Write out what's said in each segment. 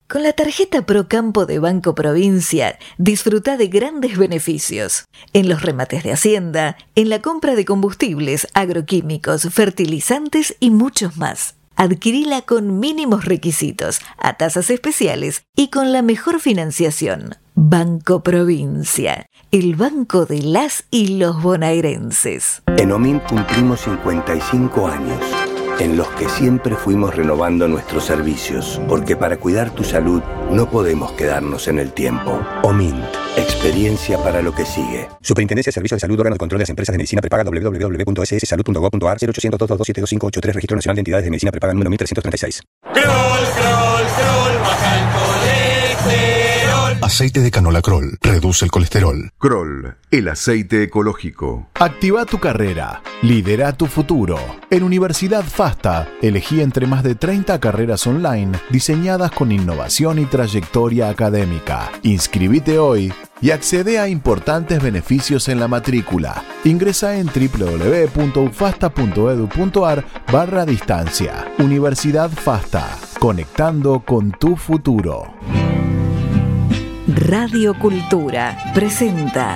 Con la tarjeta Procampo de Banco Provincia, disfruta de grandes beneficios. En los remates de Hacienda, en la compra de combustibles, agroquímicos, fertilizantes y muchos más. Adquirila con mínimos requisitos, a tasas especiales y con la mejor financiación. Banco Provincia, el banco de las y los bonaerenses. En OMINT cumplimos 55 años, en los que siempre fuimos renovando nuestros servicios, porque para cuidar tu salud no podemos quedarnos en el tiempo. OMINT, experiencia para lo que sigue. Superintendencia de Servicios de Salud, órgano de control de las empresas de medicina prepaga, www.sssalud.gov.ar, 0800-222-72583, Registro Nacional de Entidades de Medicina Prepaga número 1336. Baja el colesterol. Aceite de canola Kroll reduce el colesterol. Kroll, el aceite ecológico. Activa tu carrera. Lidera tu futuro. En Universidad FASTA, elegí entre más de 30 carreras online diseñadas con innovación y trayectoria académica. Inscribite hoy y accede a importantes beneficios en la matrícula. Ingresa en www.ufasta.edu.ar/distancia. Universidad FASTA, conectando con tu futuro. Radio Cultura presenta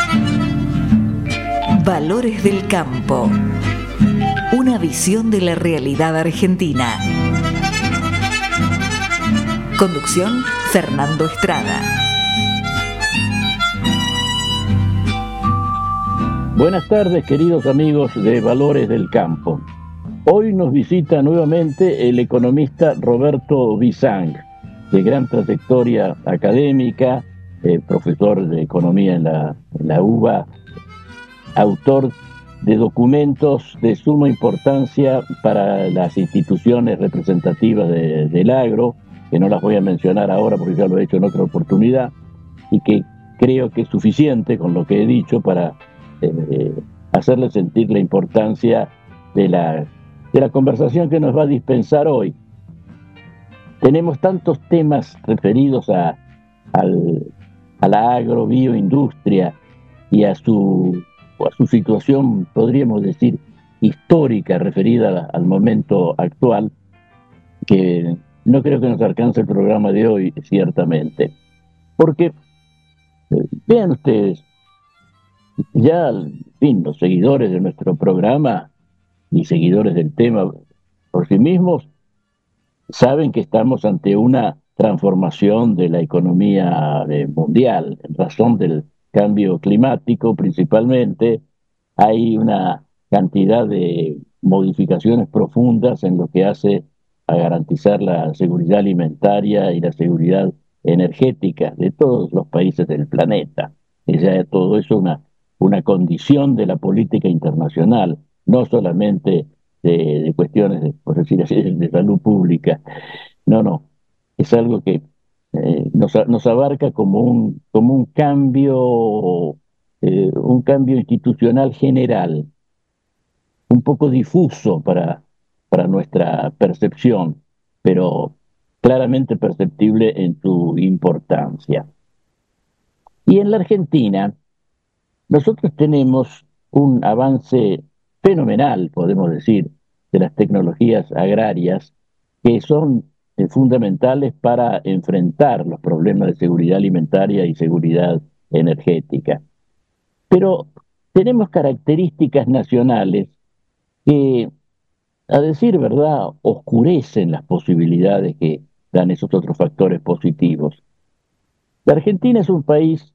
Valores del Campo. Una visión de la realidad argentina. Conducción, Fernando Estrada. Buenas tardes, queridos amigos de Valores del Campo. Hoy nos visita nuevamente el economista Roberto Bisang, de gran trayectoria académica, profesor de economía en la UBA, autor de documentos de suma importancia para las instituciones representativas del agro, que no las voy a mencionar ahora porque ya lo he hecho en otra oportunidad, y que creo que es suficiente con lo que he dicho para hacerle sentir la importancia de la conversación que nos va a dispensar hoy. Tenemos tantos temas referidos a la agrobioindustria y a su situación, podríamos decir, histórica referida al momento actual, que no creo que nos alcance el programa de hoy, ciertamente. Porque, vean ustedes, ya, en fin, los seguidores de nuestro programa y seguidores del tema por sí mismos saben que estamos ante una transformación de la economía mundial en razón del cambio climático principalmente. Hay una cantidad de modificaciones profundas en lo que hace a garantizar la seguridad alimentaria y la seguridad energética de todos los países del planeta. Y ya todo eso es una condición de la política internacional, no solamente de cuestiones, por decir así, de salud pública. No, es algo que nos abarca como un cambio institucional general, un poco difuso para nuestra percepción, pero claramente perceptible en su importancia. Y en la Argentina, nosotros tenemos un avance fenomenal, podemos decir, de las tecnologías agrarias que son fundamentales para enfrentar los problemas de seguridad alimentaria y seguridad energética. Pero tenemos características nacionales que, a decir verdad, oscurecen las posibilidades que dan esos otros factores positivos. La Argentina es un país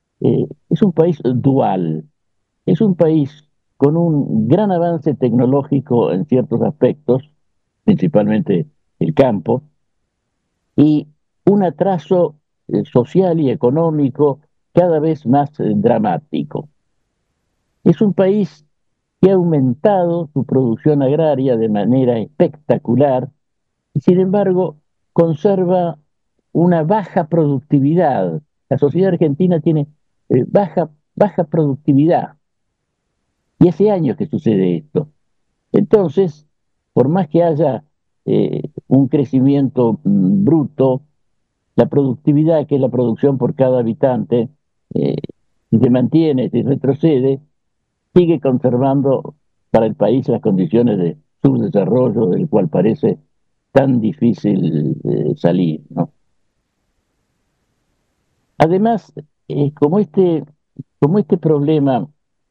dual, es un país con un gran avance tecnológico en ciertos aspectos, principalmente el campo, y un atraso social y económico cada vez más dramático. Es un país que ha aumentado su producción agraria de manera espectacular y, sin embargo, conserva una baja productividad. La sociedad argentina tiene baja productividad. Y hace años que sucede esto. Entonces, por más que haya un crecimiento bruto, la productividad, que es la producción por cada habitante, si se mantiene, si retrocede, sigue conservando para el país las condiciones de subdesarrollo del cual parece tan difícil salir, ¿no? Además, como este problema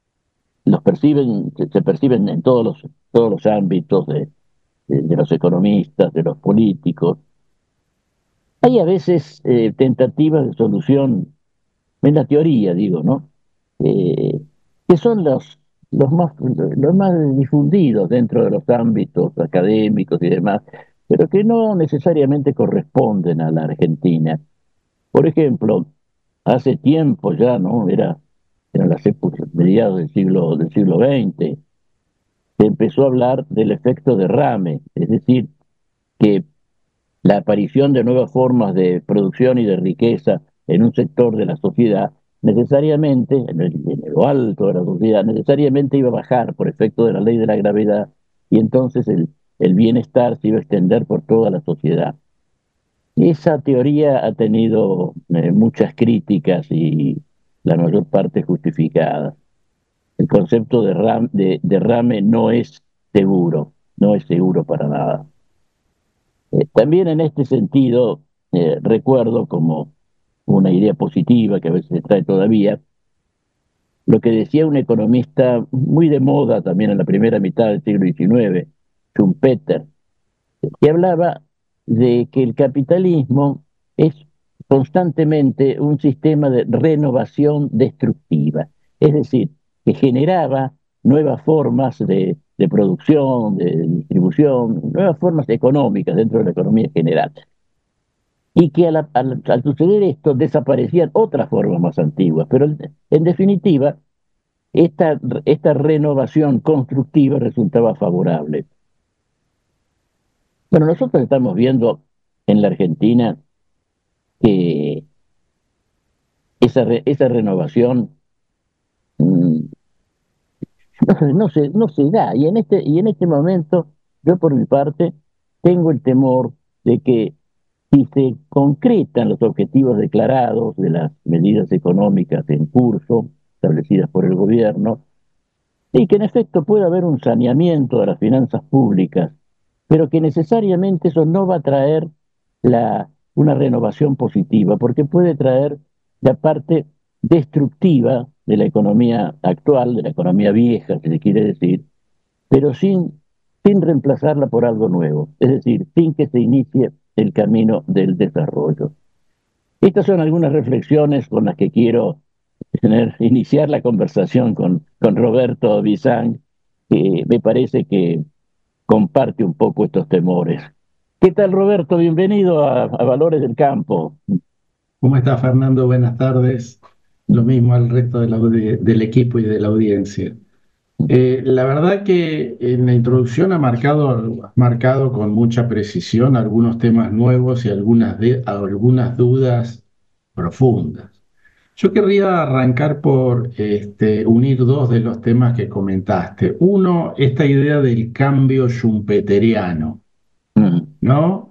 se perciben en todos los ámbitos de los economistas, de los políticos, hay a veces tentativas de solución, en la teoría digo, ¿no? Eh, que son los más difundidos dentro de los ámbitos académicos y demás, pero que no necesariamente corresponden a la Argentina. Por ejemplo, hace tiempo ya, ¿no? Eran las épocas, mediados del siglo XX, se empezó a hablar del efecto derrame, es decir, que la aparición de nuevas formas de producción y de riqueza en un sector de la sociedad, necesariamente, en lo alto de la sociedad, necesariamente iba a bajar por efecto de la ley de la gravedad, y entonces el bienestar se iba a extender por toda la sociedad. Esa teoría ha tenido muchas críticas y la mayor parte justificadas. El concepto de derrame no es seguro, no es seguro para nada. También en este sentido, recuerdo como una idea positiva que a veces se trae todavía, lo que decía un economista muy de moda también en la primera mitad del siglo XIX, Schumpeter, que hablaba de que el capitalismo es constantemente un sistema de renovación destructiva, es decir, que generaba nuevas formas de producción, de distribución, nuevas formas económicas dentro de la economía general. Y que al suceder esto desaparecían otras formas más antiguas, pero en definitiva esta renovación constructiva resultaba favorable. Bueno, nosotros estamos viendo en la Argentina que esa renovación mm, no se da. Y en este momento, yo por mi parte, tengo el temor de que si se concretan los objetivos declarados de las medidas económicas en curso, establecidas por el gobierno, y que en efecto pueda haber un saneamiento de las finanzas públicas, pero que necesariamente eso no va a traer una renovación positiva, porque puede traer la parte destructiva de la economía actual, de la economía vieja, si se quiere decir, pero sin reemplazarla por algo nuevo, es decir, sin que se inicie el camino del desarrollo. Estas son algunas reflexiones con las que quiero iniciar la conversación con Roberto Bisang, que me parece que comparte un poco estos temores. ¿Qué tal, Roberto? Bienvenido a Valores del Campo. ¿Cómo está, Fernando? Buenas tardes. Lo mismo al resto del equipo y de la audiencia. La verdad que en la introducción has marcado con mucha precisión algunos temas nuevos y algunas dudas profundas. Yo querría arrancar por unir dos de los temas que comentaste. Uno, esta idea del cambio schumpeteriano, ¿no?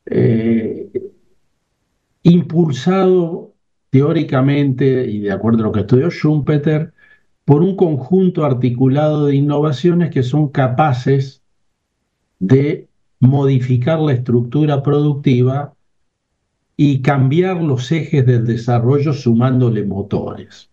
Impulsado teóricamente y de acuerdo a lo que estudió Schumpeter, por un conjunto articulado de innovaciones que son capaces de modificar la estructura productiva y cambiar los ejes del desarrollo sumándole motores.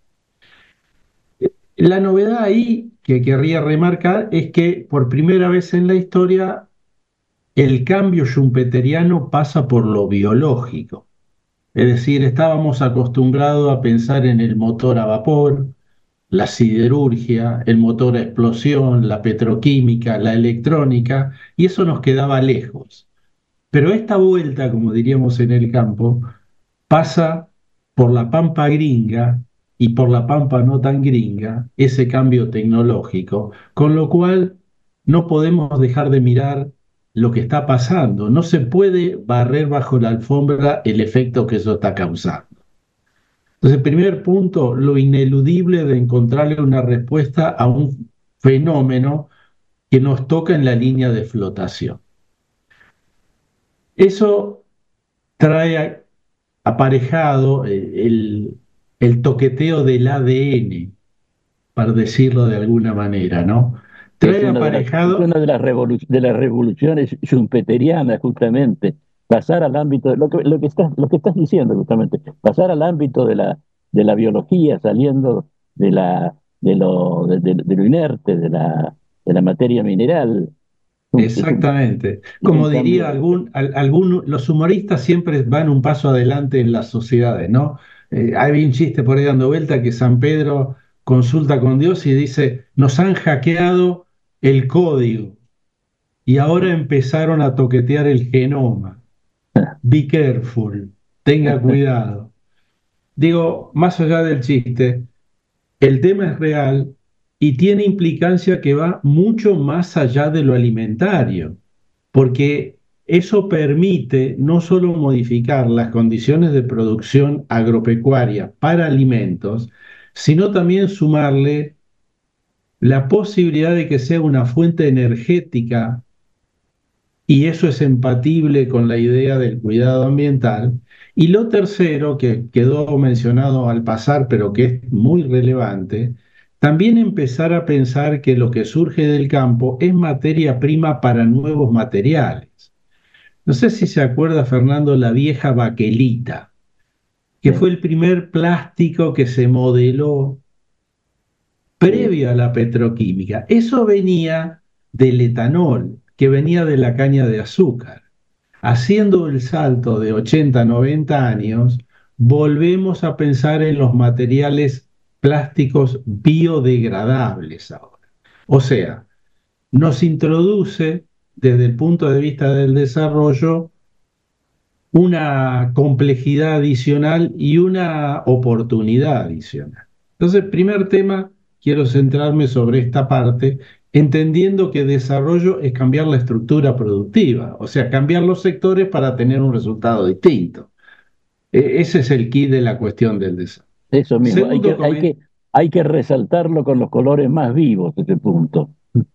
La novedad ahí que querría remarcar es que por primera vez en la historia el cambio schumpeteriano pasa por lo biológico. Es decir, estábamos acostumbrados a pensar en el motor a vapor, la siderurgia, el motor a explosión, la petroquímica, la electrónica, y eso nos quedaba lejos. Pero esta vuelta, como diríamos en el campo, pasa por la pampa gringa y por la pampa no tan gringa, ese cambio tecnológico, con lo cual no podemos dejar de mirar lo que está pasando. No se puede barrer bajo la alfombra el efecto que eso está causando. Entonces, el primer punto, lo ineludible de encontrarle una respuesta a un fenómeno que nos toca en la línea de flotación. Eso trae aparejado el toqueteo del ADN, para decirlo de alguna manera, ¿no? Trae aparejado... Es una de las revoluciones schumpeterianas, justamente, pasar al ámbito, lo que estás diciendo justamente, pasar al ámbito de la biología, saliendo de lo inerte, de la materia mineral. Exactamente. Es un Como diría cambio. los humoristas siempre van un paso adelante en las sociedades, ¿no? Hay un chiste por ahí dando vuelta que San Pedro consulta con Dios y dice, nos han hackeado el código y ahora empezaron a toquetear el genoma. Be careful, tenga cuidado. Digo, más allá del chiste, el tema es real y tiene implicancia que va mucho más allá de lo alimentario, porque eso permite no solo modificar las condiciones de producción agropecuaria para alimentos, sino también sumarle la posibilidad de que sea una fuente energética, y eso es empatible con la idea del cuidado ambiental. Y lo tercero, que quedó mencionado al pasar, pero que es muy relevante, también empezar a pensar que lo que surge del campo es materia prima para nuevos materiales. No sé si se acuerda, Fernando, la vieja baquelita, que fue el primer plástico que se modeló previo a la petroquímica. Eso venía del etanol, que venía de la caña de azúcar. Haciendo el salto de 80 a 90 años, volvemos a pensar en los materiales plásticos biodegradables ahora. O sea, nos introduce desde el punto de vista del desarrollo una complejidad adicional y una oportunidad adicional. Entonces, primer tema, quiero centrarme sobre esta parte, entendiendo que desarrollo es cambiar la estructura productiva, o sea, cambiar los sectores para tener un resultado distinto. Ese es el key de la cuestión del desarrollo. Eso mismo, Segundo hay que resaltarlo con los colores más vivos, ese punto.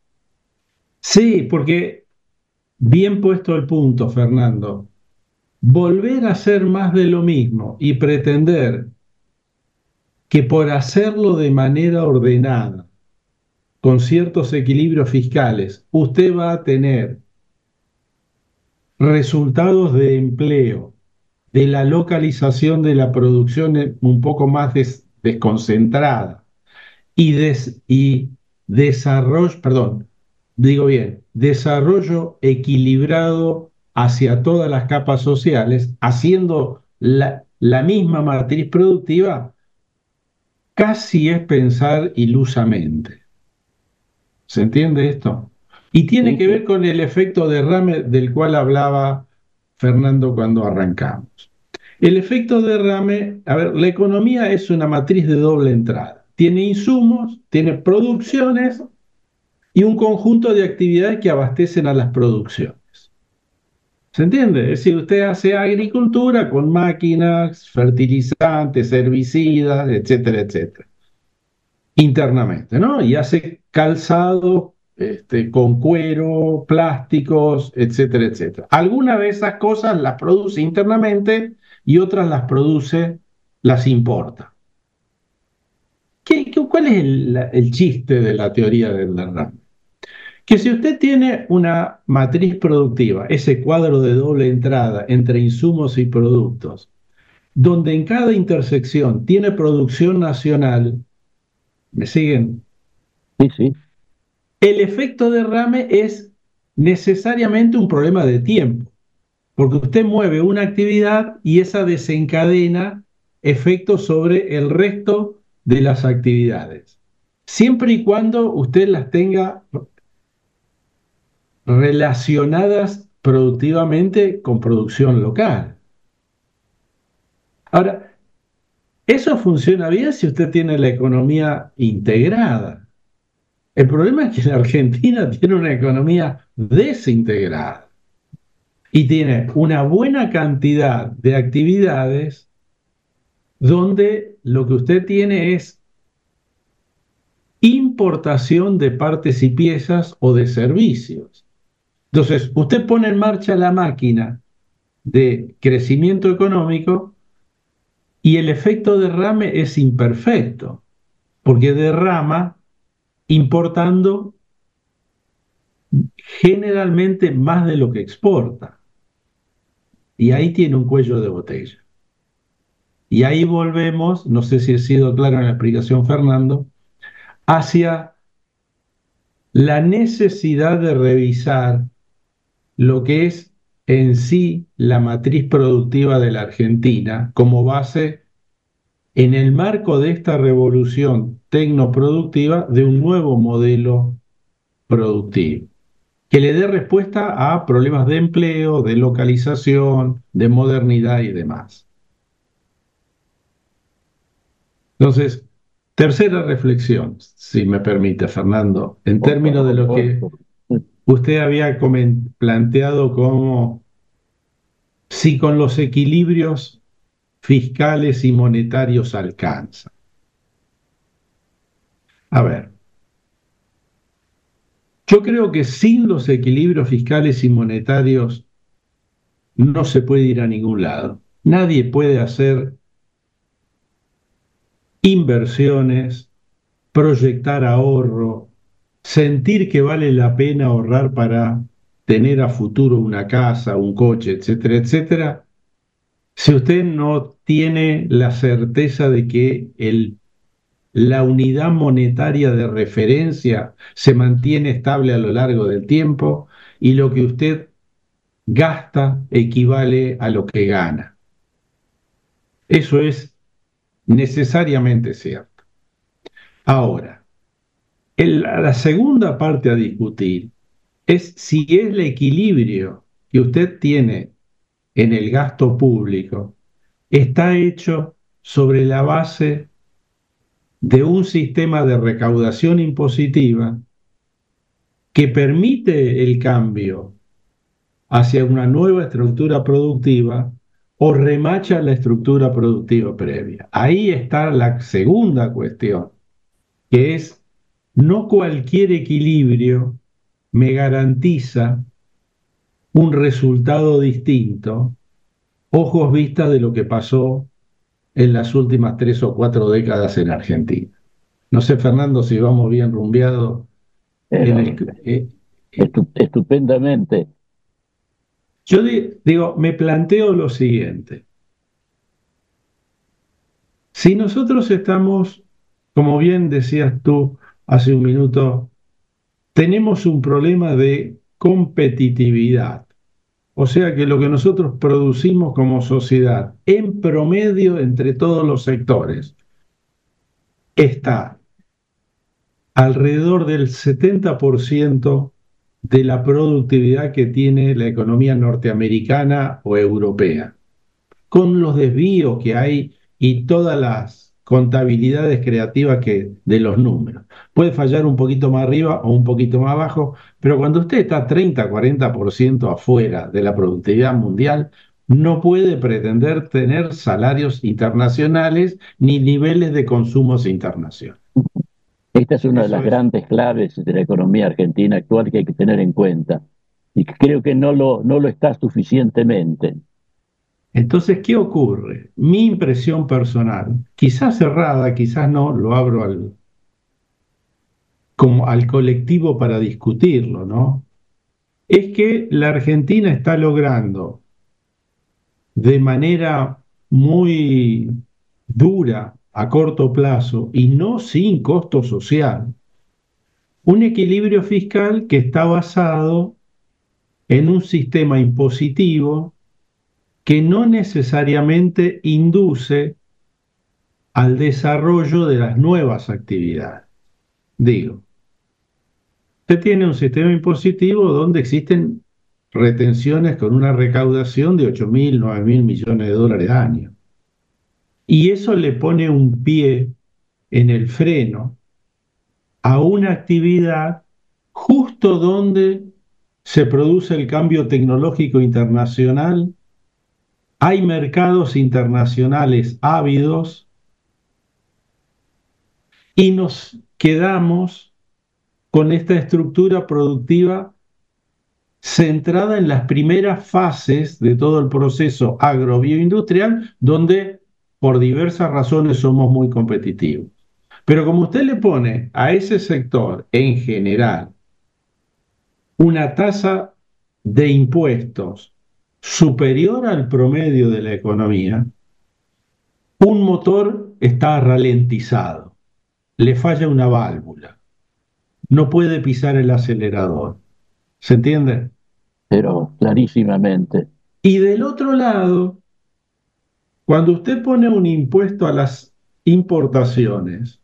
Sí, porque bien puesto el punto, Fernando. Volver a hacer más de lo mismo y pretender que por hacerlo de manera ordenada, con ciertos equilibrios fiscales, usted va a tener resultados de empleo, de la localización de la producción un poco más desconcentrada y desarrollo, perdón, digo bien, desarrollo equilibrado hacia todas las capas sociales, haciendo la misma matriz productiva, casi es pensar ilusamente. ¿Se entiende esto? Y tiene Sí, que sí. ver con el efecto derrame del cual hablaba Fernando cuando arrancamos. El efecto derrame, a ver, la economía es una matriz de doble entrada. Tiene insumos, tiene producciones y un conjunto de actividades que abastecen a las producciones. ¿Se entiende? Es decir, usted hace agricultura con máquinas, fertilizantes, herbicidas, etcétera, etcétera, internamente, ¿no? Y hace calzado con cuero, plásticos, etcétera, etcétera. Algunas de esas cosas las produce internamente y otras las importa. ¿Cuál es el chiste de la teoría del derrame? Que si usted tiene una matriz productiva, ese cuadro de doble entrada entre insumos y productos, donde en cada intersección tiene producción nacional, ¿me siguen? Sí, sí. El efecto derrame es necesariamente un problema de tiempo, porque usted mueve una actividad y esa desencadena efectos sobre el resto de las actividades, siempre y cuando usted las tenga relacionadas productivamente con producción local. Ahora, eso funciona bien si usted tiene la economía integrada. El problema es que la Argentina tiene una economía desintegrada y tiene una buena cantidad de actividades donde lo que usted tiene es importación de partes y piezas o de servicios. Entonces, usted pone en marcha la máquina de crecimiento económico y el efecto derrame es imperfecto, porque derrama importando generalmente más de lo que exporta. Y ahí tiene un cuello de botella. Y ahí volvemos, no sé si he sido claro en la explicación, Fernando, hacia la necesidad de revisar lo que es en sí la matriz productiva de la Argentina como base en el marco de esta revolución tecnoproductiva de un nuevo modelo productivo que le dé respuesta a problemas de empleo, de localización, de modernidad y demás. Entonces, tercera reflexión, si me permite, Fernando, en términos de lo que usted había planteado como si con los equilibrios fiscales y monetarios alcanza. A ver, yo creo que sin los equilibrios fiscales y monetarios no se puede ir a ningún lado. Nadie puede hacer inversiones, proyectar ahorro, sentir que vale la pena ahorrar para tener a futuro una casa, un coche, etcétera, etcétera, si usted no tiene la certeza de que la unidad monetaria de referencia se mantiene estable a lo largo del tiempo y lo que usted gasta equivale a lo que gana. Eso es necesariamente cierto. Ahora, la segunda parte a discutir es si el equilibrio que usted tiene en el gasto público está hecho sobre la base de un sistema de recaudación impositiva que permite el cambio hacia una nueva estructura productiva o remacha la estructura productiva previa. Ahí está la segunda cuestión, que es no cualquier equilibrio me garantiza un resultado distinto, ojos vistas de lo que pasó en las últimas 3 o 4 décadas en Argentina. No sé, Fernando, si vamos bien rumbeados. Estupendamente. Yo digo, me planteo lo siguiente. Si nosotros estamos, como bien decías tú hace un minuto, tenemos un problema de competitividad. O sea que lo que nosotros producimos como sociedad, en promedio entre todos los sectores, está alrededor del 70% de la productividad que tiene la economía norteamericana o europea, con los desvíos que hay y todas las contabilidades creativas de los números. Puede fallar un poquito más arriba o un poquito más abajo, pero cuando usted está 30-40% afuera de la productividad mundial, no puede pretender tener salarios internacionales ni niveles de consumos internacionales. Esta es una de las grandes claves de la economía argentina actual que hay que tener en cuenta. Y creo que no lo está suficientemente. Entonces, ¿qué ocurre? Mi impresión personal, quizás cerrada, quizás no, lo abro como al colectivo para discutirlo, ¿no? Es que la Argentina está logrando de manera muy dura a corto plazo y no sin costo social, un equilibrio fiscal que está basado en un sistema impositivo que no necesariamente induce al desarrollo de las nuevas actividades. Digo, usted tiene un sistema impositivo donde existen retenciones con una recaudación de 8.000, 9.000 millones de dólares al año. Y eso le pone un pie en el freno a una actividad justo donde se produce el cambio tecnológico internacional. Hay mercados internacionales ávidos y nos quedamos con esta estructura productiva centrada en las primeras fases de todo el proceso agrobioindustrial, donde por diversas razones somos muy competitivos. Pero como usted le pone a ese sector en general una tasa de impuestos superior al promedio de la economía, un motor está ralentizado, le falla una válvula, no puede pisar el acelerador. ¿Se entiende? Pero clarísimamente. Y del otro lado, cuando usted pone un impuesto a las importaciones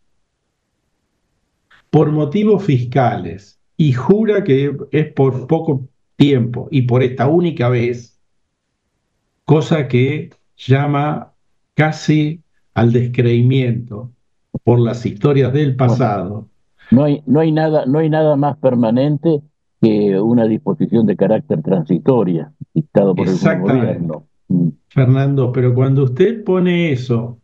por motivos fiscales y jura que es por poco tiempo y por esta única vez, cosa que llama casi al descreimiento por las historias del pasado. No hay nada más permanente que una disposición de carácter transitoria dictado por el gobierno. Fernando, pero cuando usted pone eso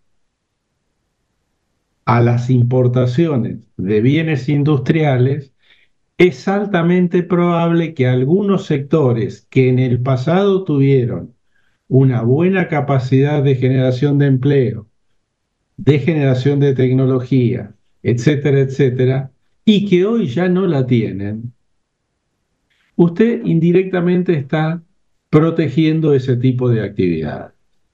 a las importaciones de bienes industriales, es altamente probable que algunos sectores que en el pasado tuvieron una buena capacidad de generación de empleo, de generación de tecnología, etcétera, etcétera, y que hoy ya no la tienen, usted indirectamente está protegiendo ese tipo de actividad.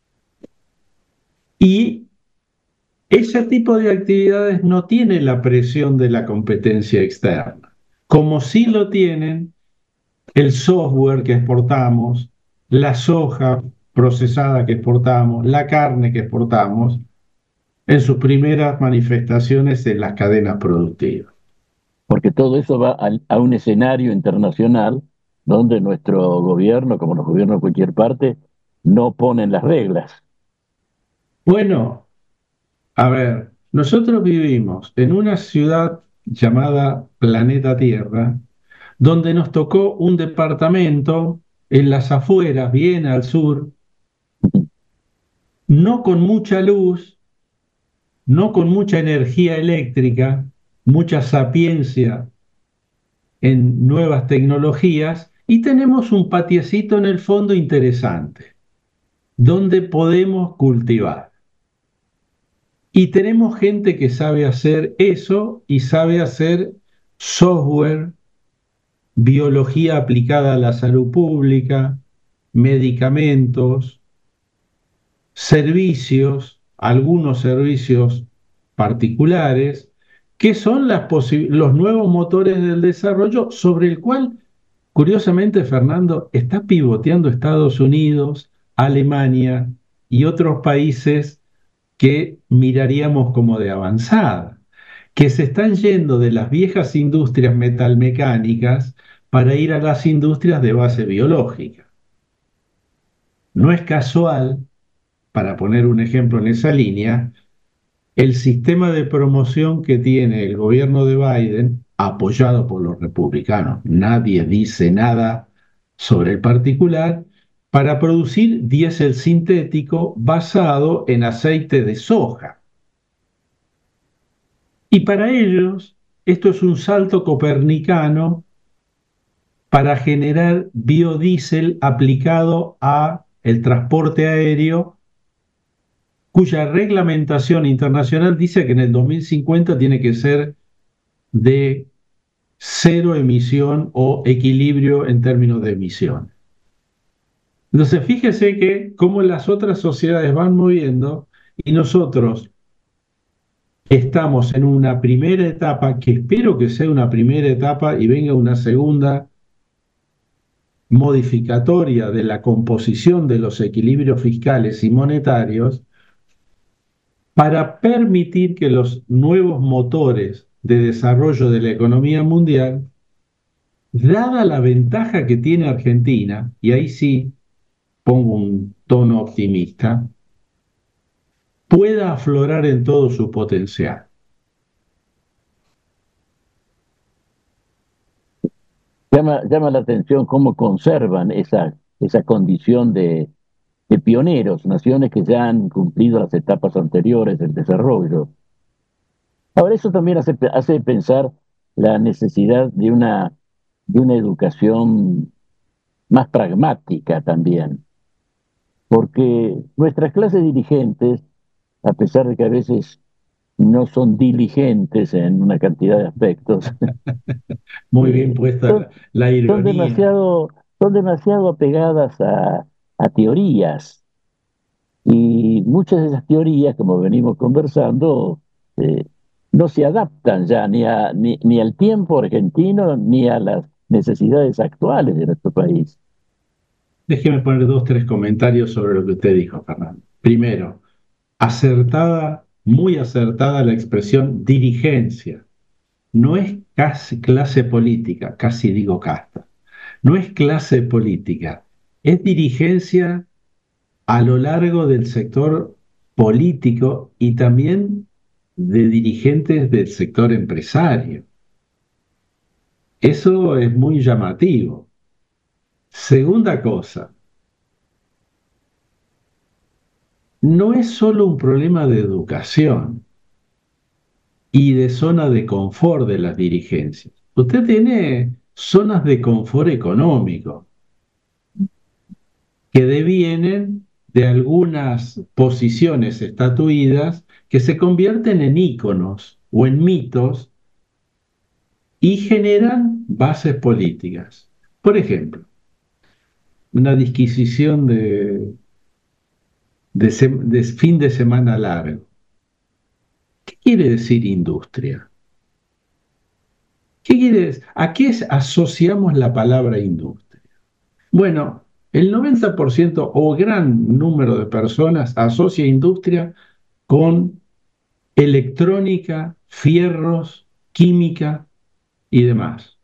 Y ese tipo de actividades no tiene la presión de la competencia externa, como sí lo tienen el software que exportamos, la soja procesada que exportamos, la carne que exportamos, en sus primeras manifestaciones en las cadenas productivas. Porque todo eso va a un escenario internacional donde nuestro gobierno, como los gobiernos de cualquier parte, no ponen las reglas. Bueno, a ver, nosotros vivimos en una ciudad llamada Planeta Tierra, donde nos tocó un departamento en las afueras, bien al sur, no con mucha luz, no con mucha energía eléctrica, mucha sapiencia en nuevas tecnologías, y tenemos un patiecito en el fondo interesante, donde podemos cultivar. Y tenemos gente que sabe hacer eso y sabe hacer software, biología aplicada a la salud pública, medicamentos, servicios, algunos servicios particulares, que son los nuevos motores del desarrollo sobre el cual, curiosamente, Fernando, está pivoteando Estados Unidos, Alemania y otros países que miraríamos como de avanzada, que se están yendo de las viejas industrias metalmecánicas para ir a las industrias de base biológica. No es casual, para poner un ejemplo en esa línea, el sistema de promoción que tiene el gobierno de Biden, apoyado por los republicanos, nadie dice nada sobre el particular, para producir diésel sintético basado en aceite de soja. Y para ellos, esto es un salto copernicano para generar biodiesel aplicado a el transporte aéreo, cuya reglamentación internacional dice que en el 2050 tiene que ser de cero emisión o equilibrio en términos de emisiones. Entonces, fíjese que cómo las otras sociedades van moviendo y nosotros estamos en una primera etapa, que espero que sea una primera etapa y venga una segunda modificatoria de la composición de los equilibrios fiscales y monetarios, para permitir que los nuevos motores de desarrollo de la economía mundial, dada la ventaja que tiene Argentina, y ahí sí pongo un tono optimista, pueda aflorar en todo su potencial. Llama la atención cómo conservan esa condición de pioneros, naciones que ya han cumplido las etapas anteriores del desarrollo. Ahora, eso también hace pensar la necesidad de una educación más pragmática también, porque nuestras clases dirigentes, a pesar de que a veces no son diligentes en una cantidad de aspectos. Muy bien puesta la ironía. Son demasiado apegadas a teorías. Y muchas de esas teorías, como venimos conversando, no se adaptan ya ni al tiempo argentino ni a las necesidades actuales de nuestro país. Déjeme poner 2, 3 comentarios sobre lo que usted dijo, Fernando. Primero, acertada, muy acertada la expresión dirigencia. No es casi clase política, casi digo casta. No es clase política, es dirigencia a lo largo del sector político y también de dirigentes del sector empresario. Eso es muy llamativo. Segunda cosa, no es solo un problema de educación y de zona de confort de las dirigencias. Usted tiene zonas de confort económico que devienen de algunas posiciones estatuidas que se convierten en íconos o en mitos y generan bases políticas. Por ejemplo, una disquisición de fin de semana largo. ¿Qué quiere decir industria? ¿A qué asociamos la palabra industria? Bueno, el 90% o gran número de personas asocia industria con electrónica, fierros, química y demás.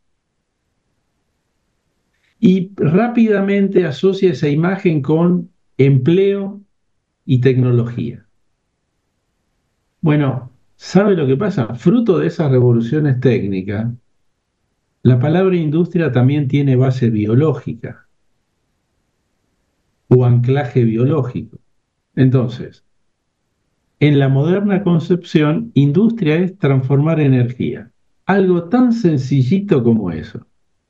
Y rápidamente asocia esa imagen con empleo y tecnología. Bueno, ¿sabe lo que pasa? Fruto de esas revoluciones técnicas, la palabra industria también tiene base biológica o anclaje biológico. Entonces, en la moderna concepción, industria es transformar energía. Algo tan sencillito como eso.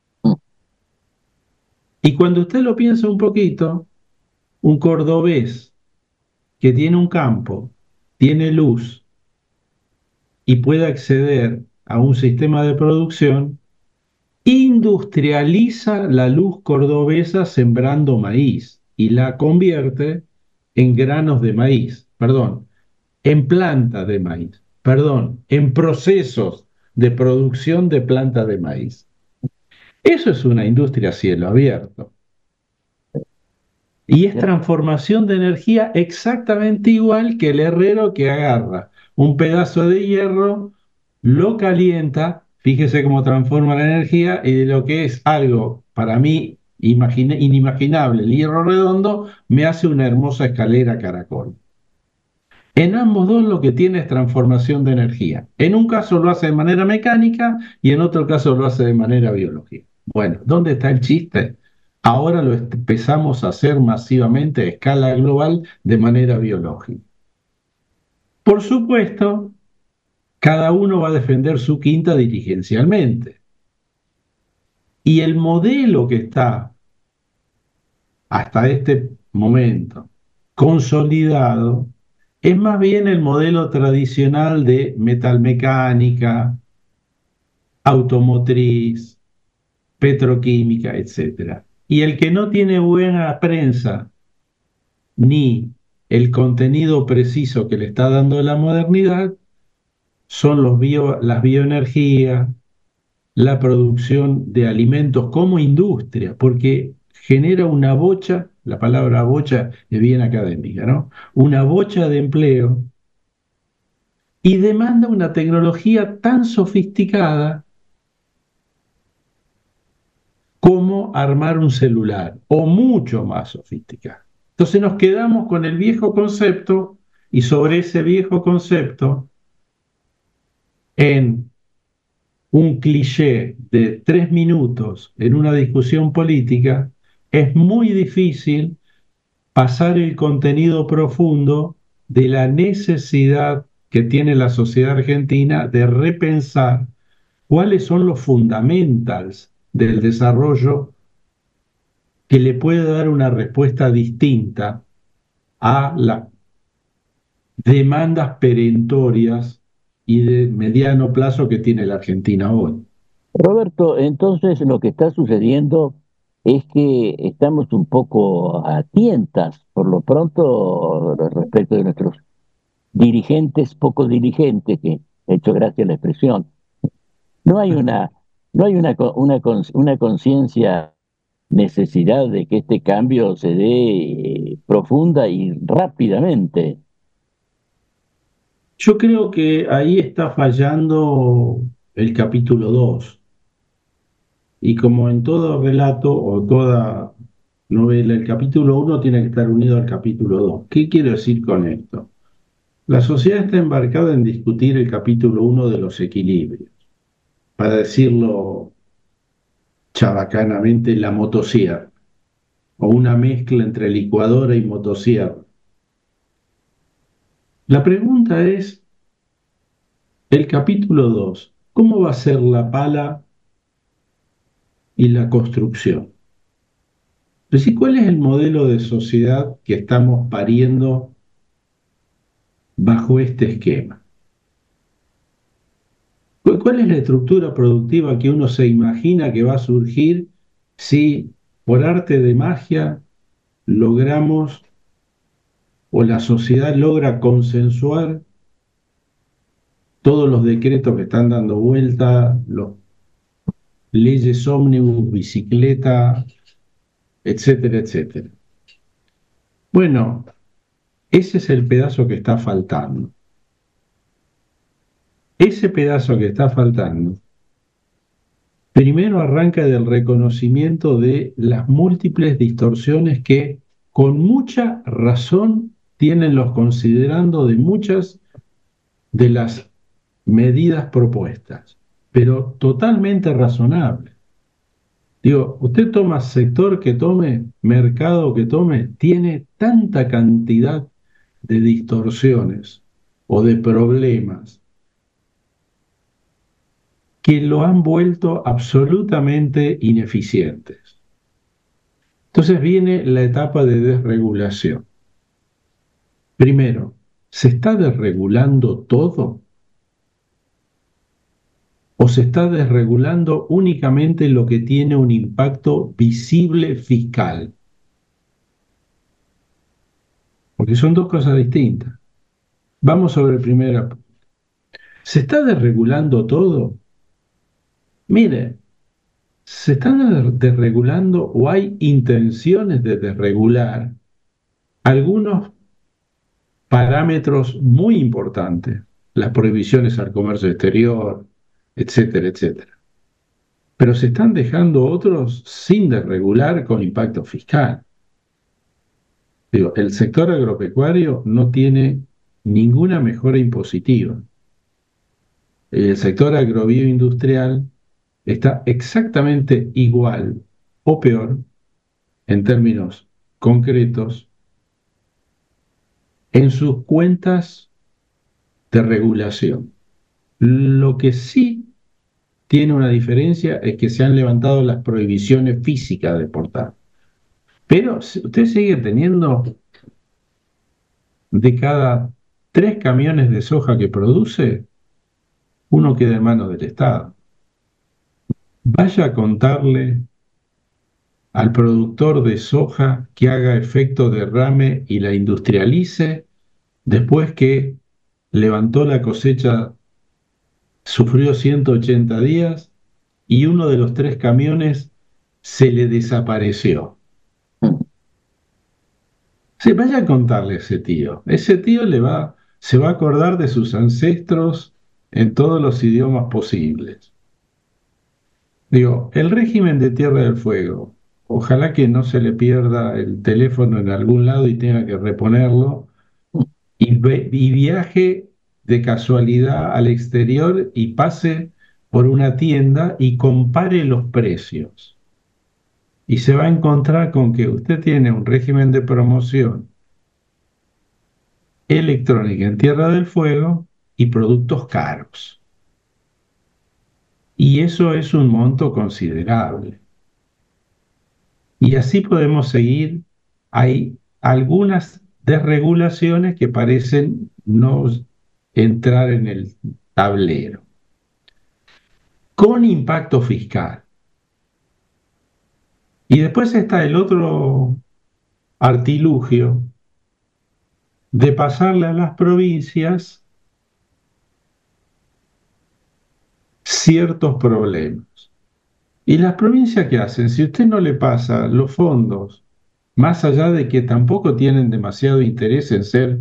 Y cuando usted lo piensa un poquito, un cordobés que tiene un campo, tiene luz y puede acceder a un sistema de producción, industrializa la luz cordobesa sembrando maíz y la convierte en granos de maíz, en plantas de maíz, en procesos de producción de plantas de maíz. Eso es una industria a cielo abierto. Y es transformación de energía exactamente igual que el herrero que agarra un pedazo de hierro, lo calienta, fíjese cómo transforma la energía, y de lo que es algo para mí inimaginable, el hierro redondo, me hace una hermosa escalera caracol. En ambos dos lo que tiene es transformación de energía. En un caso lo hace de manera mecánica y en otro caso lo hace de manera biológica. Bueno, ¿dónde está el chiste? Ahora lo empezamos a hacer masivamente a escala global de manera biológica. Por supuesto, cada uno va a defender su quinta dirigencialmente. Y el modelo que está hasta este momento consolidado es más bien el modelo tradicional de metalmecánica, automotriz, petroquímica, etc. Y el que no tiene buena prensa ni el contenido preciso que le está dando la modernidad son las bioenergías, la producción de alimentos como industria, porque genera una bocha, la palabra bocha es bien académica, ¿no? Una bocha de empleo y demanda una tecnología tan sofisticada como armar un celular, o mucho más sofisticada. Entonces nos quedamos con el viejo concepto y sobre ese viejo concepto, en un cliché de 3 minutos en una discusión política, es muy difícil pasar el contenido profundo de la necesidad que tiene la sociedad argentina de repensar cuáles son los fundamentals del desarrollo que le puede dar una respuesta distinta a las demandas perentorias y de mediano plazo que tiene la Argentina hoy. Roberto, entonces lo que está sucediendo es que estamos un poco a tientas, por lo pronto, respecto de nuestros dirigentes, poco dirigentes, que he hecho gracia a la expresión. No hay no hay una conciencia, necesidad de que este cambio se dé profunda y rápidamente. Yo creo que ahí está fallando el capítulo 2. Y como en todo relato o toda novela, el capítulo 1 tiene que estar unido al capítulo 2. ¿Qué quiero decir con esto? La sociedad está embarcada en discutir el capítulo 1 de los equilibrios. Para decirlo chabacanamente, la motosierra, o una mezcla entre licuadora y motosierra. La pregunta es, el capítulo 2, ¿cómo va a ser la pala y la construcción? Es decir, ¿cuál es el modelo de sociedad que estamos pariendo bajo este esquema? ¿Cuál es la estructura productiva que uno se imagina que va a surgir si por arte de magia logramos o la sociedad logra consensuar todos los decretos que están dando vuelta, las leyes ómnibus, bicicleta, etcétera, etcétera? Bueno, ese es el pedazo que está faltando. Ese pedazo que está faltando, primero arranca del reconocimiento de las múltiples distorsiones que con mucha razón tienen los considerando de muchas de las medidas propuestas, pero totalmente razonable. Digo, usted toma sector que tome, mercado que tome, tiene tanta cantidad de distorsiones o de problemas que lo han vuelto absolutamente ineficientes. Entonces viene la etapa de desregulación. Primero, ¿se está desregulando todo? ¿O se está desregulando únicamente lo que tiene un impacto visible fiscal? Porque son dos cosas distintas. Vamos sobre el primero. ¿Se está desregulando todo? Mire, se están desregulando o hay intenciones de desregular algunos parámetros muy importantes, las prohibiciones al comercio exterior, etcétera, etcétera. Pero se están dejando otros sin desregular con impacto fiscal. Digo, el sector agropecuario no tiene ninguna mejora impositiva. El sector agrobioindustrial está exactamente igual o peor en términos concretos en sus cuentas de regulación. Lo que sí tiene una diferencia es que se han levantado las prohibiciones físicas de exportar. Pero usted sigue teniendo de cada 3 camiones de soja que produce, uno queda en manos del Estado. Vaya a contarle al productor de soja que haga efecto derrame y la industrialice después que levantó la cosecha, sufrió 180 días y uno de los 3 camiones se le desapareció. Sí, vaya a contarle a ese tío. Ese tío se va a acordar de sus ancestros en todos los idiomas posibles. Digo, el régimen de Tierra del Fuego, ojalá que no se le pierda el teléfono en algún lado y tenga que reponerlo, y viaje de casualidad al exterior y pase por una tienda y compare los precios. Y se va a encontrar con que usted tiene un régimen de promoción electrónica en Tierra del Fuego y productos caros. Y eso es un monto considerable. Y así podemos seguir. Hay algunas desregulaciones que parecen no entrar en el tablero. Con impacto fiscal. Y después está el otro artilugio de pasarle a las provincias ciertos problemas. ¿Y las provincias qué hacen? Si usted no le pasa los fondos, más allá de que tampoco tienen demasiado interés en ser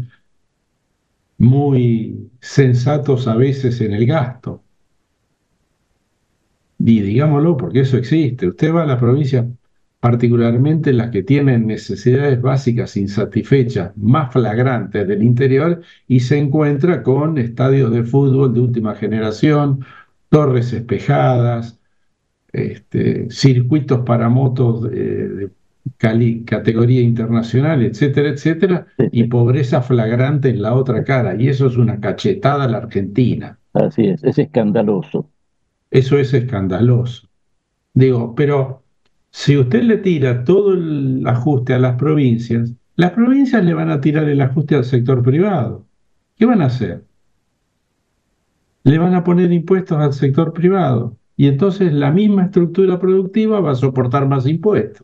muy sensatos a veces en el gasto, y digámoslo porque eso existe, usted va a las provincias, particularmente las que tienen necesidades básicas insatisfechas, más flagrantes del interior, y se encuentra con estadios de fútbol de última generación, torres espejadas, circuitos para motos de categoría internacional, etcétera, etcétera, y pobreza flagrante en la otra cara. Y eso es una cachetada a la Argentina. Así es escandaloso. Eso es escandaloso. Digo, pero si usted le tira todo el ajuste a las provincias le van a tirar el ajuste al sector privado. ¿Qué van a hacer? Le van a poner impuestos al sector privado. Y entonces la misma estructura productiva va a soportar más impuestos.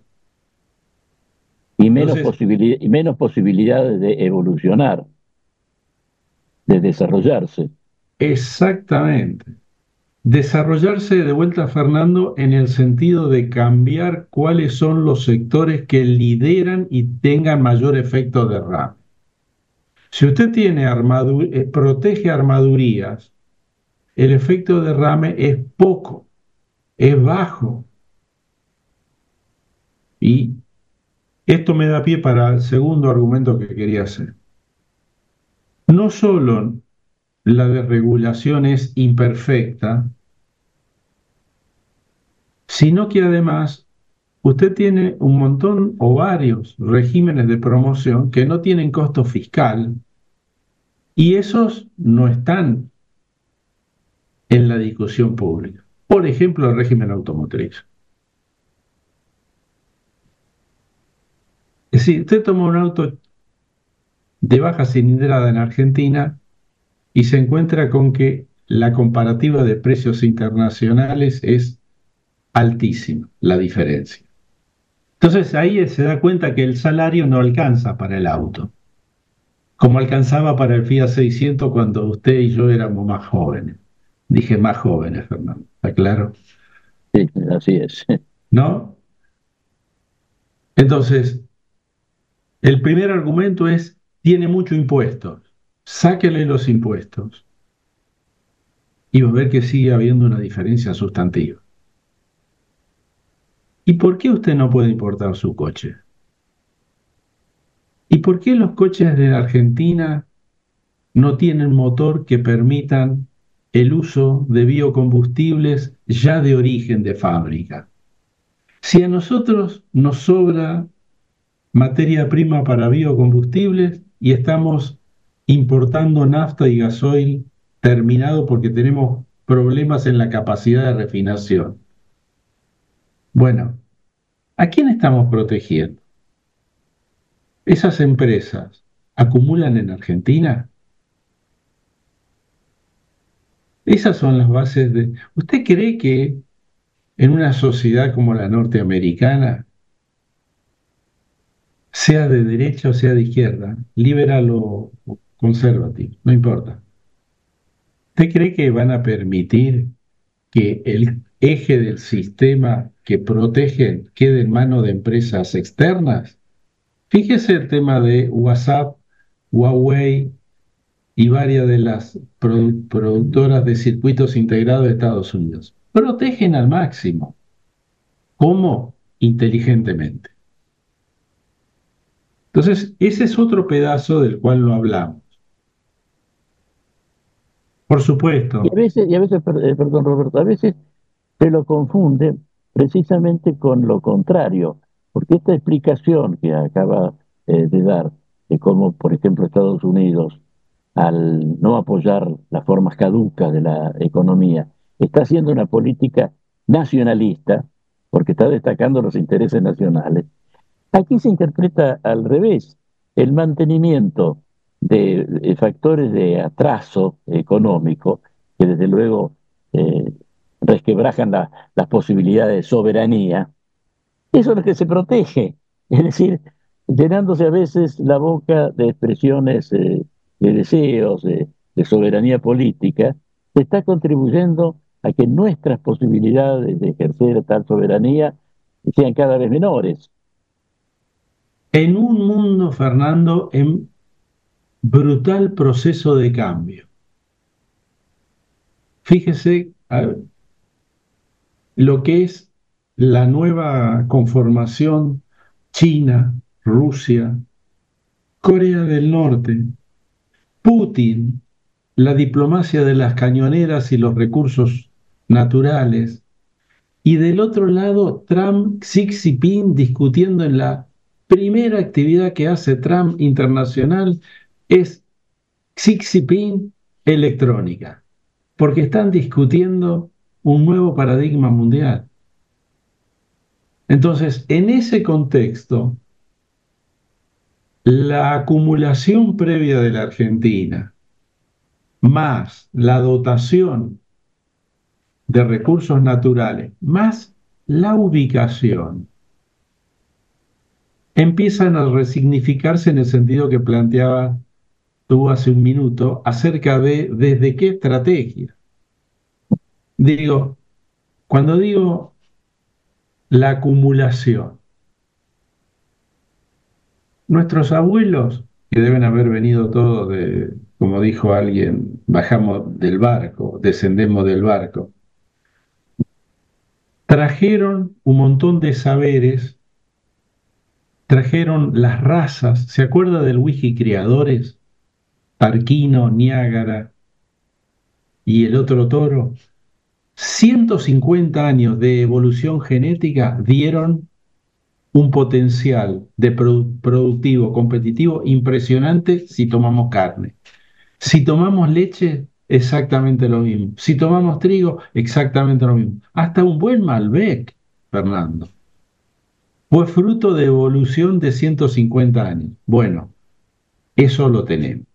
Y menos posibilidades de evolucionar, de desarrollarse. Exactamente. Desarrollarse de vuelta, Fernando, en el sentido de cambiar cuáles son los sectores que lideran y tengan mayor efecto de derrame. Si usted tiene protege armadurías, el efecto de derrame es poco, es bajo. Y esto me da pie para el segundo argumento que quería hacer. No solo la desregulación es imperfecta, sino que además usted tiene un montón o varios regímenes de promoción que no tienen costo fiscal y esos no están en la discusión pública. Por ejemplo, el régimen automotriz. Es decir, usted toma un auto de baja cilindrada en Argentina y se encuentra con que la comparativa de precios internacionales es altísima, la diferencia. Entonces ahí se da cuenta que el salario no alcanza para el auto, como alcanzaba para el Fiat 600 cuando usted y yo éramos más jóvenes. Dije más jóvenes, Fernando, ¿está claro? Sí, así es. ¿No? Entonces, el primer argumento es, tiene mucho impuestos, sáquele los impuestos y va a ver que sigue habiendo una diferencia sustantiva. ¿Y por qué usted no puede importar su coche? ¿Y por qué los coches de Argentina no tienen motor que permitan el uso de biocombustibles ya de origen de fábrica? Si a nosotros nos sobra materia prima para biocombustibles y estamos importando nafta y gasoil terminado porque tenemos problemas en la capacidad de refinación. Bueno, ¿a quién estamos protegiendo? ¿Esas empresas acumulan en Argentina? Esas son las bases de... ¿Usted cree que en una sociedad como la norteamericana, sea de derecha o sea de izquierda, liberal o conservativo, no importa, ¿usted cree que van a permitir que el eje del sistema que protegen quede en manos de empresas externas? Fíjese el tema de WhatsApp, Huawei y varias de las productoras de circuitos integrados de Estados Unidos. Protegen al máximo. ¿Cómo? Inteligentemente. Entonces, ese es otro pedazo del cual no hablamos. Por supuesto. Perdón, Roberto, a veces se lo confunde precisamente con lo contrario, porque esta explicación que acaba de dar de cómo, por ejemplo, Estados Unidos, al no apoyar las formas caducas de la economía, está haciendo una política nacionalista, porque está destacando los intereses nacionales. Aquí se interpreta al revés, el mantenimiento de factores de atraso económico, que desde luego resquebrajan las posibilidades de soberanía, Eso es lo que se protege. Es decir, llenándose a veces la boca de expresiones de deseos, de soberanía política, se está contribuyendo a que nuestras posibilidades de ejercer tal soberanía sean cada vez menores. En un mundo, Fernando, en brutal proceso de cambio. Fíjese lo que es la nueva conformación China, Rusia, Corea del Norte, Putin, la diplomacia de las cañoneras y los recursos naturales, y del otro lado Trump, Xi Jinping discutiendo en la primera actividad que hace Trump internacional es Xi Jinping electrónica, porque están discutiendo un nuevo paradigma mundial. Entonces, en ese contexto, la acumulación previa de la Argentina, más la dotación de recursos naturales, más la ubicación, empiezan a resignificarse en el sentido que planteaba tú hace un minuto acerca de desde qué estrategia. Cuando digo la acumulación, nuestros abuelos, que deben haber venido todos de, como dijo alguien, bajamos del barco, descendemos del barco, trajeron un montón de saberes, trajeron las razas. ¿Se acuerda del Wijicriadores? Tarquino, Niágara y el otro toro. 150 años de evolución genética dieron un potencial de productivo, competitivo impresionante si tomamos carne. Si tomamos leche, exactamente lo mismo. Si tomamos trigo, exactamente lo mismo. Hasta un buen Malbec, Fernando, fue fruto de evolución de 150 años. Bueno, eso lo tenemos.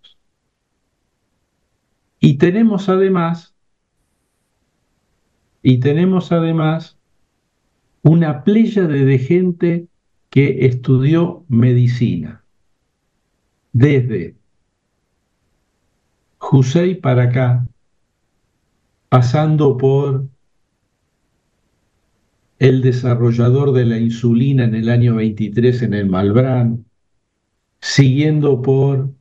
Y tenemos además una pléyade de gente que estudió medicina, desde Jusey para acá, pasando por el desarrollador de la insulina en el año 23 en el Malbrán, siguiendo por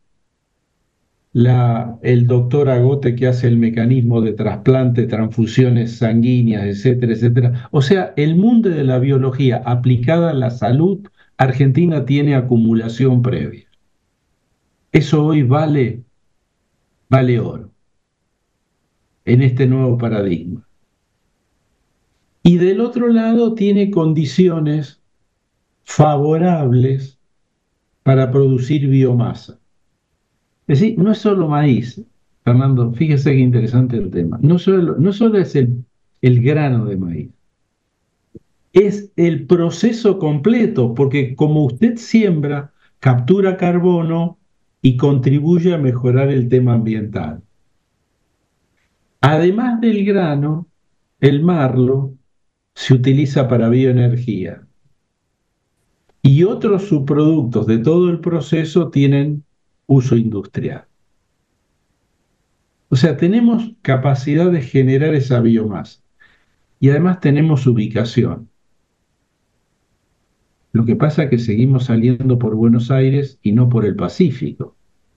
el doctor Agote que hace el mecanismo de trasplante, transfusiones sanguíneas, etcétera, etcétera. O sea, el mundo de la biología aplicada a la salud, Argentina tiene acumulación previa. Eso hoy vale oro en este nuevo paradigma. Y del otro lado tiene condiciones favorables para producir biomasa. Es decir, no es solo maíz, Fernando, fíjese qué interesante el tema. No solo es el grano de maíz, es el proceso completo, porque como usted siembra, captura carbono y contribuye a mejorar el tema ambiental. Además del grano, el marlo se utiliza para bioenergía. Y otros subproductos de todo el proceso tienen uso industrial. O sea, tenemos capacidad de generar esa biomasa. Y además tenemos ubicación. Lo que pasa es que seguimos saliendo por Buenos Aires y no por el Pacífico.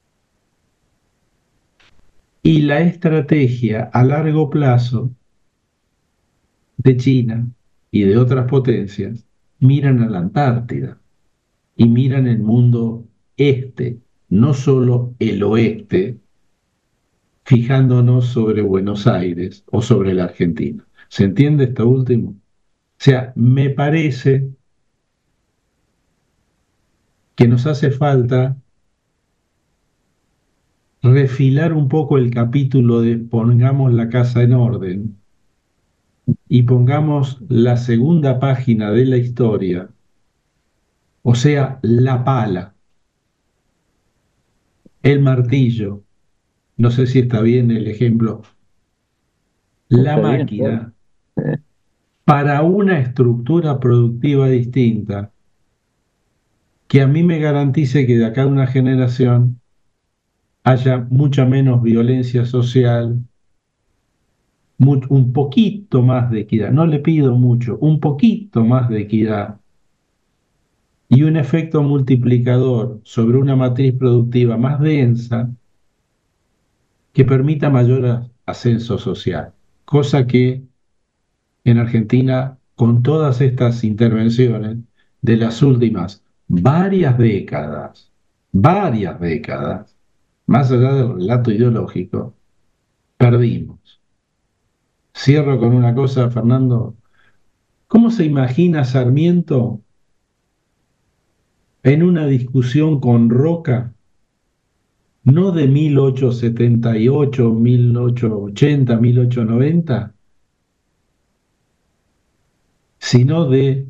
Y la estrategia a largo plazo de China y de otras potencias miran a la Antártida y miran el mundo este, no solo el oeste, fijándonos sobre Buenos Aires o sobre la Argentina. ¿Se entiende esto último? O sea, me parece que nos hace falta refilar un poco el capítulo de pongamos la casa en orden y pongamos la segunda página de la historia, o sea, la pala, el martillo, no sé si está bien el ejemplo, la máquina, para una estructura productiva distinta que a mí me garantice que de acá a una generación haya mucha menos violencia social, un poquito más de equidad, no le pido mucho, un poquito más de equidad y un efecto multiplicador sobre una matriz productiva más densa que permita mayor ascenso social, cosa que en Argentina, con todas estas intervenciones de las últimas varias décadas, más allá del relato ideológico, perdimos. Cierro con una cosa, Fernando. ¿Cómo se imagina Sarmiento en una discusión con Roca, no de 1878, 1880, 1890, sino de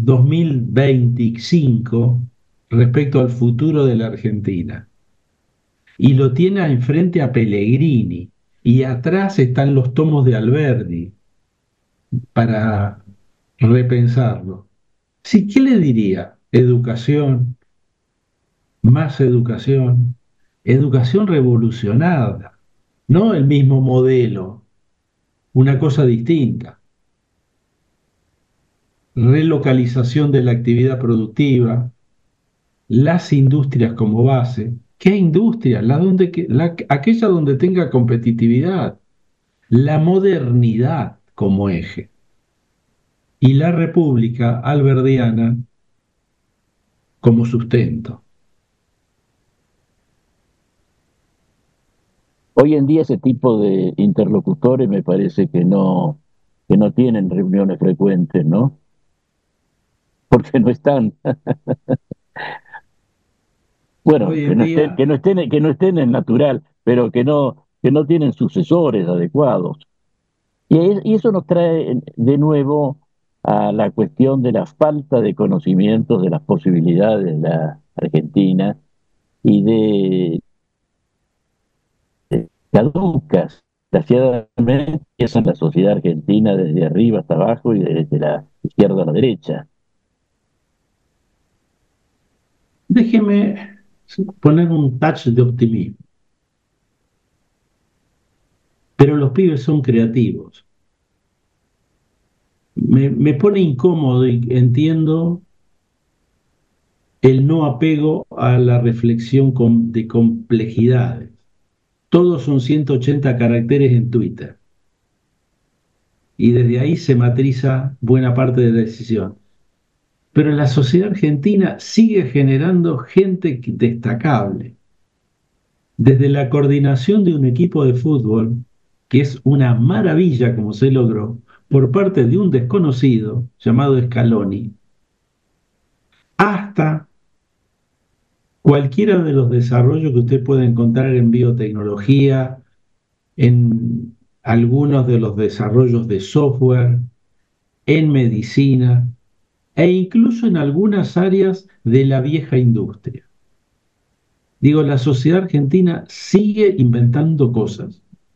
2025 respecto al futuro de la Argentina? Y lo tiene enfrente a Pellegrini, y atrás están los tomos de Alberdi para repensarlo. Sí, ¿qué le diría? Educación, más educación, educación revolucionada, no el mismo modelo, una cosa distinta. Relocalización de la actividad productiva, las industrias como base. ¿Qué industrias? Aquella donde tenga competitividad, la modernidad como eje. Y la República Alberdiana como sustento. Hoy en día ese tipo de interlocutores me parece que no tienen reuniones frecuentes, ¿no? Porque no están. Bueno, Hoy en día, que no estén en natural, pero que no tienen sucesores adecuados. Y eso nos trae de nuevo a la cuestión de la falta de conocimientos de las posibilidades de la Argentina y de caducas, desgraciadamente, es en la sociedad argentina desde arriba hasta abajo y desde la izquierda a la derecha. déjeme poner un touch de optimismo. Pero los pibes son creativos. Me pone incómodo y entiendo el no apego a la reflexión de complejidades. Todos son 180 caracteres en Twitter. Y desde ahí se matriza buena parte de la decisión. Pero la sociedad argentina sigue generando gente destacable. Desde la coordinación de un equipo de fútbol, que es una maravilla como se logró, por parte de un desconocido llamado Scaloni, hasta cualquiera de los desarrollos que usted puede encontrar en biotecnología, en algunos de los desarrollos de software, en medicina e incluso en algunas áreas de la vieja industria. Digo, la sociedad argentina sigue inventando cosas,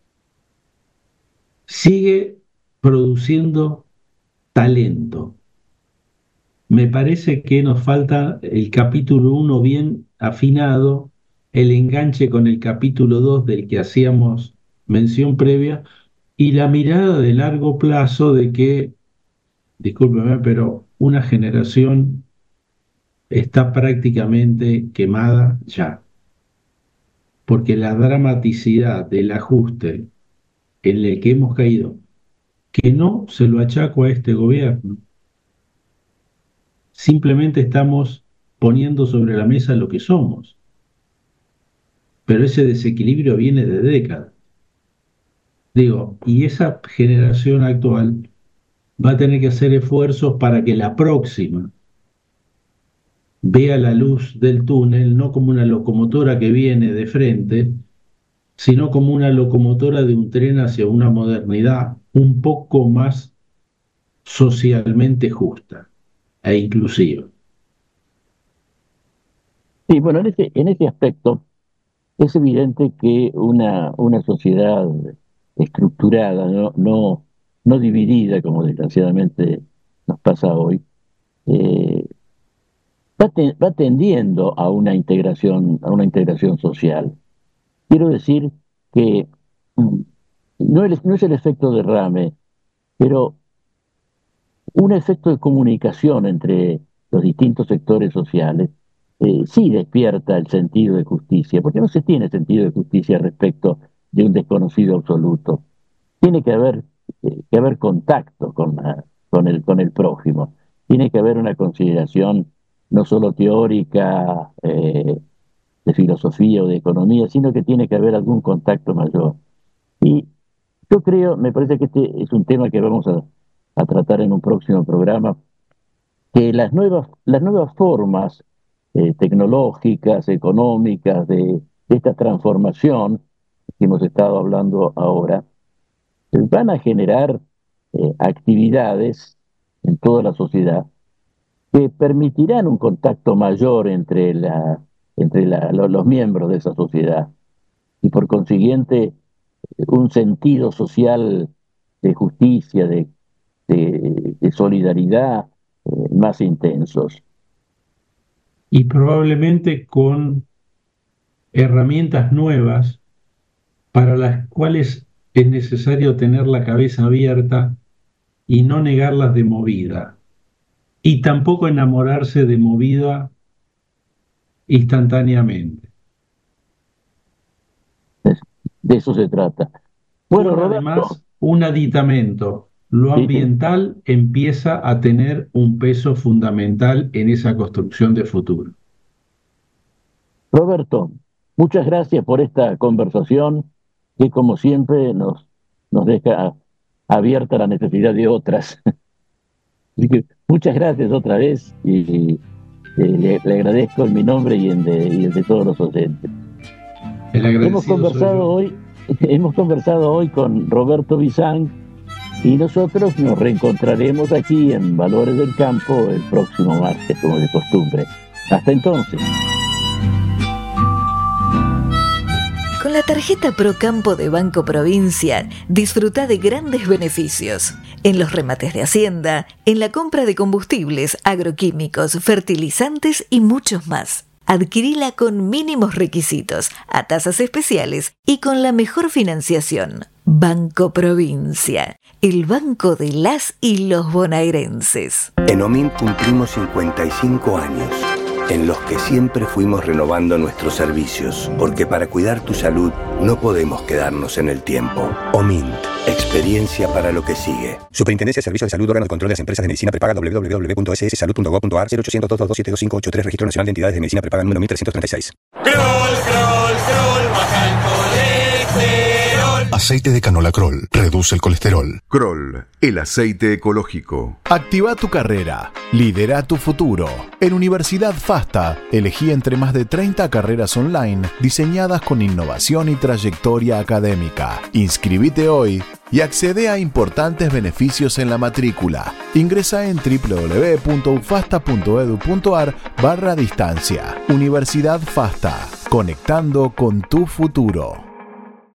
sigue produciendo talento. Me parece que nos falta el capítulo 1 bien afinado, el enganche con el capítulo 2 del que hacíamos mención previa, y la mirada de largo plazo de que, discúlpeme, pero una generación está prácticamente quemada ya, porque la dramaticidad del ajuste en el que hemos caído, que no se lo achaco a este gobierno, simplemente estamos poniendo sobre la mesa lo que somos, pero ese desequilibrio viene de décadas. Digo, y esa generación actual va a tener que hacer esfuerzos para que la próxima vea la luz del túnel, no como una locomotora que viene de frente, sino como una locomotora de un tren hacia una modernidad un poco más socialmente justa e inclusiva. Sí, bueno, en ese aspecto es evidente que una sociedad estructurada, no dividida, como desgraciadamente nos pasa hoy, va tendiendo a una integración social. Quiero decir que no es el efecto derrame, pero un efecto de comunicación entre los distintos sectores sociales sí despierta el sentido de justicia, porque no se tiene sentido de justicia respecto de un desconocido absoluto. Tiene que haber contacto con el prójimo, tiene que haber una consideración no solo teórica, de filosofía o de economía, sino que tiene que haber algún contacto mayor. Y yo creo, me parece que este es un tema que vamos a tratar en un próximo programa, que las nuevas formas tecnológicas, económicas, de esta transformación que hemos estado hablando ahora, van a generar actividades en toda la sociedad que permitirán un contacto mayor entre los miembros de esa sociedad y por consiguiente un sentido social de justicia, de solidaridad más intensos. Y probablemente con herramientas nuevas para las cuales es necesario tener la cabeza abierta y no negarlas de movida. Y tampoco enamorarse de movida instantáneamente. De eso se trata. Bueno, además, un aditamento. Lo ambiental empieza a tener un peso fundamental en esa construcción de futuro. Roberto, muchas gracias por esta conversación que, como siempre, nos deja abierta la necesidad de otras. Así que muchas gracias otra vez y le agradezco en mi nombre y en de todos los oyentes. Hemos conversado hoy con Roberto Bisang y nosotros nos reencontraremos aquí en Valores del Campo el próximo martes, como de costumbre. Hasta entonces. Con la tarjeta Procampo de Banco Provincia, disfruta de grandes beneficios. En los remates de Hacienda, en la compra de combustibles, agroquímicos, fertilizantes y muchos más. Adquirila con mínimos requisitos, a tasas especiales y con la mejor financiación. Banco Provincia, el banco de las y los bonaerenses. En OMINT cumplimos 55 años, en los que siempre fuimos renovando nuestros servicios, porque para cuidar tu salud no podemos quedarnos en el tiempo. OMINT, experiencia para lo que sigue. Superintendencia de Servicios de Salud, órgano de control de las empresas de medicina prepaga, www.sssalud.gov.ar, 0800-222-72583, Registro Nacional de Entidades de Medicina Prepaga número 1336. Kroll, baja el colesterol. Aceite de canola Kroll reduce el colesterol. Kroll, el aceite ecológico. Activa tu carrera. Lidera tu futuro. En Universidad FASTA, elegí entre más de 30 carreras online diseñadas con innovación y trayectoria académica. Inscribite hoy y accede a importantes beneficios en la matrícula. Ingresa en www.ufasta.edu.ar/distancia. Universidad FASTA, conectando con tu futuro.